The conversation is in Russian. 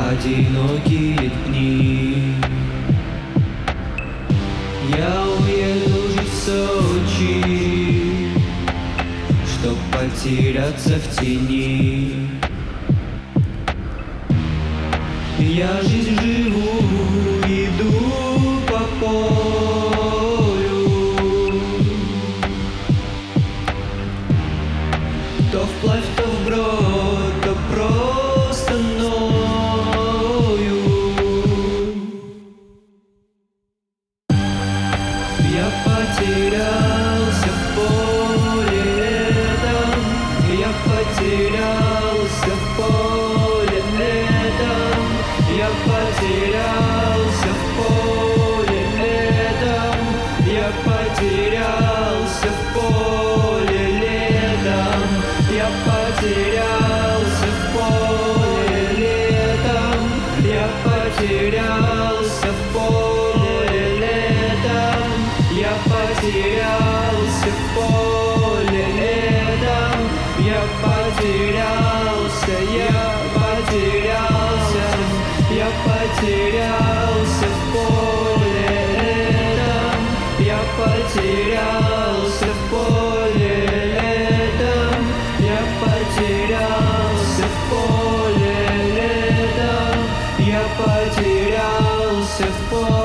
одинокие дни. Я уеду жить в Сочи, чтоб потеряться в тени. Я жизнь живу, иду по полю, то вплавь, то вброд, то просто ною. Я потерялся в поле летом, я потерялся в поле летом, я потерялся в поле летом, я потерялся в поле летом, я потерялся в поле летом, я потерялся в поле летом, я потерялся в поле летом, я потерялся, я потерялся в поле летом, я потерялся в поле летом, я потерялся в поле летом, я потерялся в поле.